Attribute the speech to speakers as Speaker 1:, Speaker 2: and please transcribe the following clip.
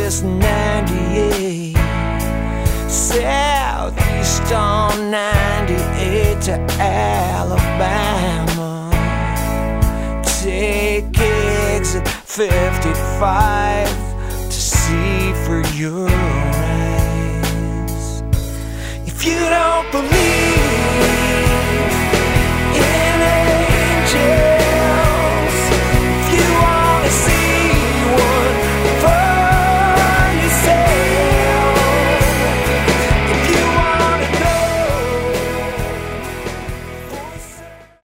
Speaker 1: West 98, Southeast on 98 to Alabama. Take exit 55 to see for your eyes. If you don't believe